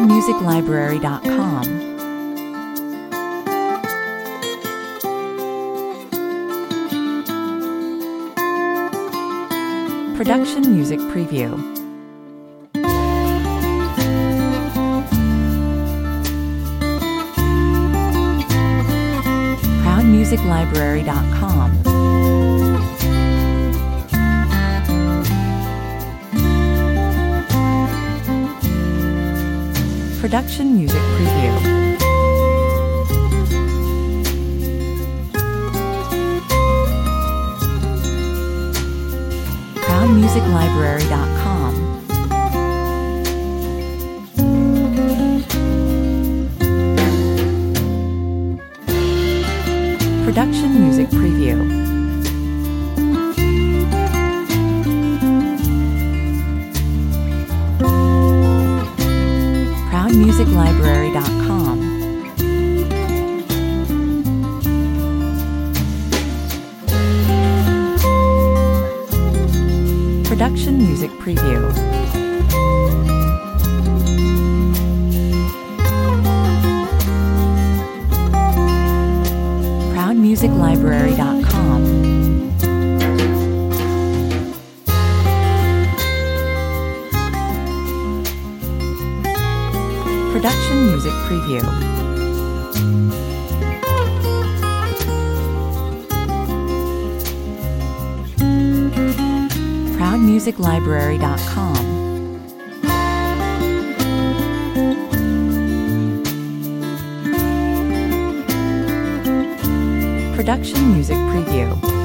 ProudMusicLibrary.com. Production Music Preview. ProudMusicLibrary.com. Production Music Preview. ProudMusicLibrary.com. Production Music Preview. ProudMusicLibrary.com. Production Music Preview. ProudMusicLibrary.com. Production Music Preview. ProudMusicLibrary.com. Production Music Preview.